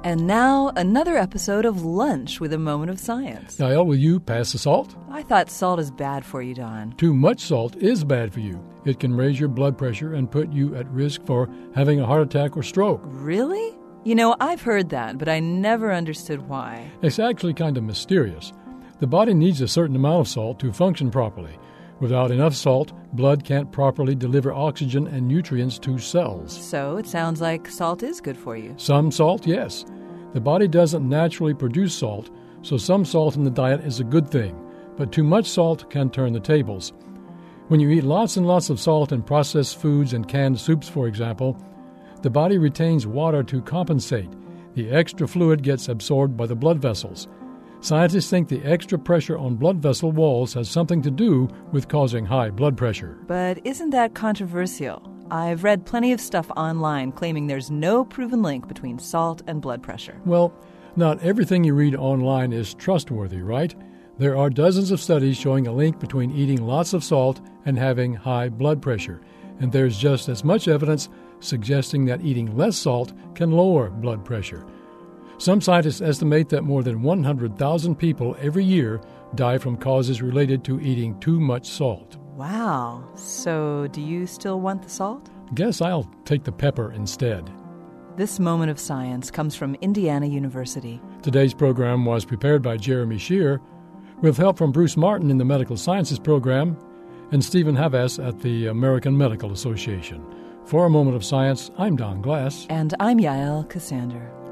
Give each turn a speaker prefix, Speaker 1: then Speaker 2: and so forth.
Speaker 1: And now, another episode of Lunch with a Moment of Science.
Speaker 2: Yael, will you pass the salt?
Speaker 1: I thought salt is bad for you, Don.
Speaker 2: Too much salt is bad for you. It can raise your blood pressure and put you at risk for having a heart attack or stroke.
Speaker 1: Really? You know, I've heard that, but I never understood why.
Speaker 2: It's actually kind of mysterious. The body needs a certain amount of salt to function properly. Without enough salt, blood can't properly deliver oxygen and nutrients to cells.
Speaker 1: So it sounds like salt is good for you.
Speaker 2: Some salt, yes. The body doesn't naturally produce salt, so some salt in the diet is a good thing, but too much salt can turn the tables. When you eat lots and lots of salt in processed foods and canned soups, for example, the body retains water to compensate. The extra fluid gets absorbed by the blood vessels. Scientists think the extra pressure on blood vessel walls has something to do with causing high blood pressure.
Speaker 1: But isn't that controversial? I've read plenty of stuff online claiming there's no proven link between salt and blood pressure.
Speaker 2: Well, not everything you read online is trustworthy, right? There are dozens of studies showing a link between eating lots of salt and having high blood pressure. And there's just as much evidence suggesting that eating less salt can lower blood pressure. Some scientists estimate that more than 100,000 people every year die from causes related to eating too much salt.
Speaker 1: Wow. So do you still want the salt?
Speaker 2: Guess I'll take the pepper instead.
Speaker 1: This Moment of Science comes from Indiana University.
Speaker 2: Today's program was prepared by Jeremy Shear, with help from Bruce Martin in the Medical Sciences program and Stephen Havas at the American Medical Association. For A Moment of Science, I'm Don Glass.
Speaker 1: And I'm Yael Cassander.